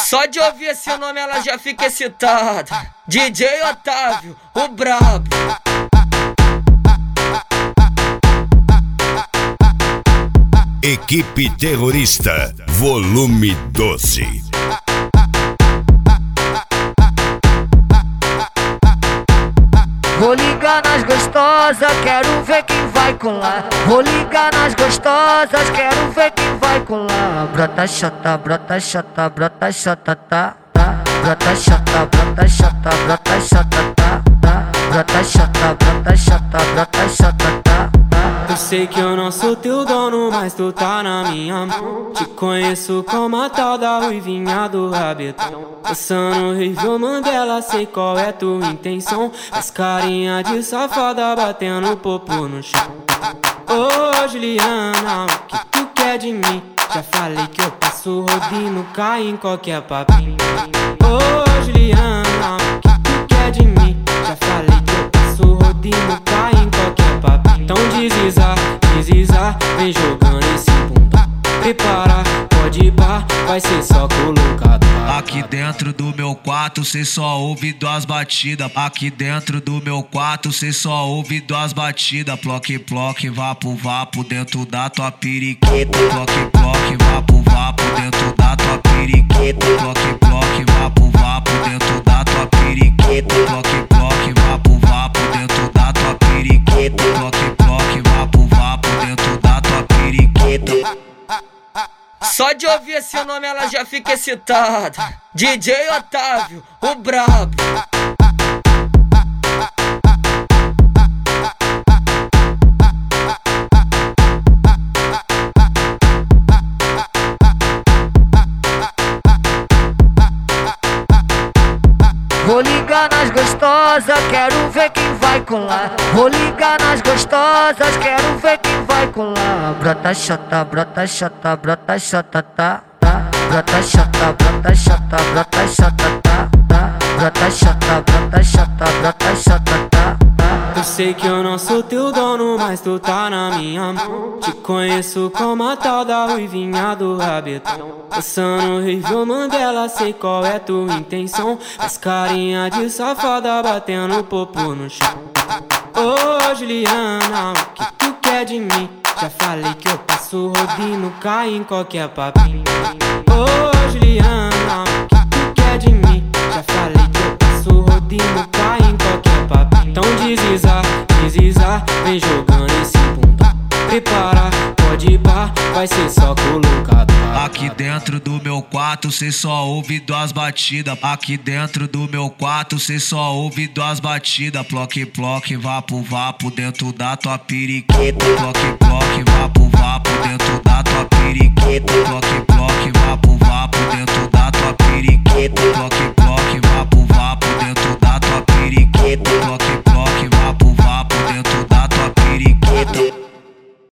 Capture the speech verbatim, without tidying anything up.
Só de ouvir esse nome ela já fica excitada. D J Otávio, o brabo. Equipe Terrorista, volume doze. Vou ligar nas gostosas, quero ver quem vai colar. Vou ligar nas gostosas, quero ver quem vai colar. Brota chata, brota chata, brota chata, tá, tá. Brota chata, brota chata, brota chata, tá, tá. Brota chata, brota chata, brota chata, tá, tá. Eu sei que eu não sou teu dono, mas tu tá na minha mão. Te conheço como a tal da ruivinha do rabetão. Passando Review Mandela, sei qual é tua intenção. As carinha de safada batendo popo no chão. Ô Juliana, o que tu quer de mim? Já falei que eu passo rodinho, cai em qualquer papinho. Ô Juliana, o que tu quer de mim? Já falei que eu passo rodinho, cai em qualquer papinho. Então deslizar, deslizar, vem jogando esse bundão. Prepara, pode ir pá, vai ser só colocado. Aqui dentro do meu quarto cê só ouve duas batidas. Aqui dentro do meu quarto cê só ouve duas batidas. Ploque, ploque, vapo, vapo dentro da tua periquita. Ploque, ploque, vapo, vapo dentro da tua periquita. Ploque, ploque, vapo, vapo dentro da tua periquita. Ploque, ploque, vapo, vapo dentro da tua periquita. Ploque, ploque, vapo, vapo dentro da tua periquita. Só de ouvir esse nome ela já fica excitada. D J Otávio, o brabo. Vou ligar nas gostosas, quero ver quem vai colar. Vou ligar nas gostosas, quero ver quem vai colar. Brota chata, brota chata, brota chata, tá, tá. Brota chata, brota chata, brota chata, tá, tá. Brota chata, brota chata, brota chata, tá, tá. Eu sei que eu não sou teu dono, mas tu tá na minha mão. Te conheço como a tal da ruivinha do rabetão. Passando Review Mandela, sei qual é tua intenção. As carinha de safada batendo popo no chão. Ô Juliana, o que tu quer de mim? Já falei que eu passo rodinho, cai em qualquer papinho. Ô Juliana, o que tu quer de mim? Já falei que eu passo rodinho, cai em qualquer papinho. Então deslizar, deslizar, vem jogando esse bundão. Prepara, pode ir pá, vai ser só colocado. Aqui dentro do meu quarto cê só ouve duas batidas. Aqui dentro do meu quarto cê só ouve duas batidas. Ploque, ploque, vapo, vapo dentro da tua periquita. Ploque, ploque, vapo, vapo dentro